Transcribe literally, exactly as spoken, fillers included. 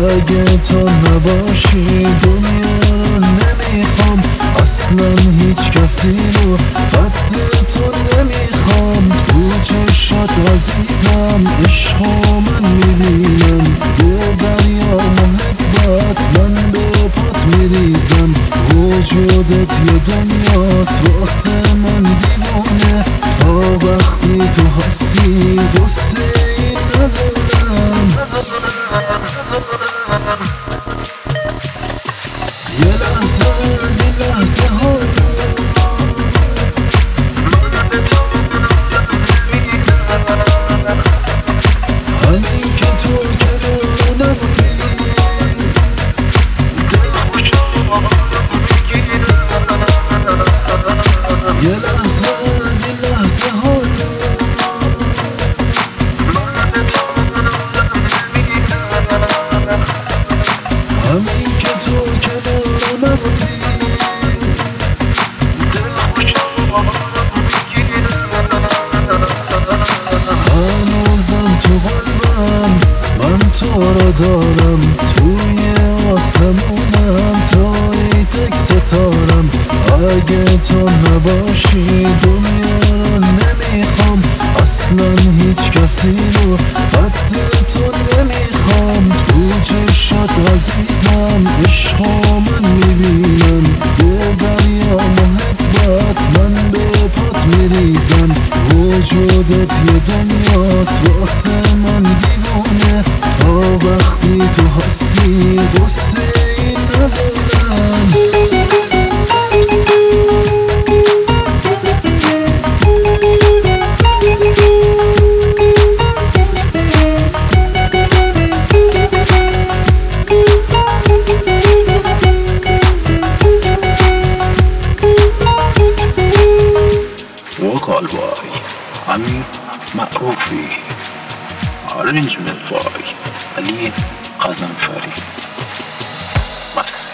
اگه تو نباشی دنیا رو نمیخوام، اصلا هیچ کسی رو قد تو نمیخوام. تو چشات عزیزم عشقو من میبینم، یه دریا محبت من به پات میریزم. وجودت یه دنیاست واسه من دیوونه، تا وقتی تو هستی غصه این ندارم. یه لحظه از این لحظه ها همین که تو کنارم هستی، یه لحظه از این لحظه ها همین که تو کنارم هستی، هنوزم تو قلبم من تو رو دارم، توی آسمونم توی تک ستارم. اگه تو نباشی دنیا رو نمیخوام، اصلا هیچ کسی رو قد تو نمیخوام. تو چشات عزیزم عشقو من میبینم، یه دریا محبت من به پات میریزم. وجودت یه دنیاست واسه من دیوونه، تا وقتی تو هستی غصه این ندارم. وكال باي عمي معروفي arrangement باي علي قزنفري. بس